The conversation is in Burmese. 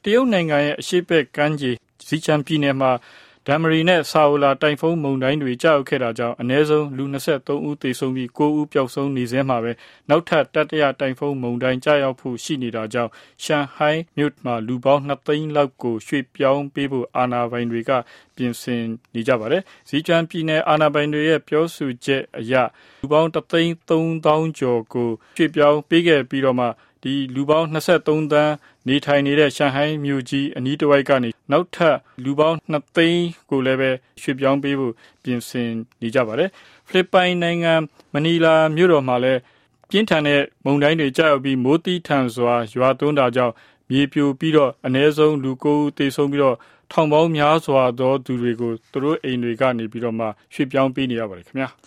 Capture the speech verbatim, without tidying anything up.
တရုတ်နိုင်ငံရဲ့အရှေ့ဘက်ကမ်းခြေဇီချန်ပြည်နယ်မှာဒမ်မရီနဲ့ဆာအိုလာတိုင်ဖုန်းမုန်တိုင်းတွေကြောက်ခဲ့တာကြောင့်အနည်းဆုံးလူ၂၃ဦးသေဆုံးပြီး၉ဦးပျောက်ဆုံးနေစဲမှာပဲနောက်ထပ်တတိယတိုင်ဖုန်းမုန်တိုင်းကြောက်ဖို့ရှိနေတာကြောင့်ရှန်ဟိုင်းမြို့မှာလူပေါင်း၂သိန်းလောက်ကိုရွှေ့ပြောင်းပေးဖို့အာဏာပိုင်တွေကပြင်ဆင်နေကြပါတယ်။ဇီချန်ပြည်နယ်အာဏာပိုင်တွေရဲ့ပြောဆိုချက်အရလူပေါင်းတစ်သိန်းသုံးသောင်းကျော်ကိုရွှေ့ပြောင်းပေးခဲ့ပြီးတော့မှဒီလူပေါင်း၂၃သန်းနေထိုင်နေတဲ့ရှန်ဟိုင်းမြို့ကြီးအနီးတစ်ဝိုက်ကနေနောက်ထပ်လူပေါင်း၂သိန်းကိုလည်းပဲရွှေ့ပြောင်းပေးဖို့ပြင်ဆင်နေကြပါတယ်။ဖိလစ်ပိုင်နိုင်ငံမနီလာမြို့တော်မှာလည်းပြင်းထန်တဲ့မုန်တိုင်းတွေကြာရောက်ပြီးမိုးတိထန်စွာရွာသွန်းတာကြောင့်မြေပြိုပြီးတော့အနည်းဆုံးလူ၉ဦးသေဆုံးပြီးတော့ထောင်ပေါင်းများစွာသောသူတွေကိုသူတို့အိမ်တွေကနေပြီးတော့မှရွှေ့ပြောင်းပေးနေရပါတယ်ခင်ဗျာ။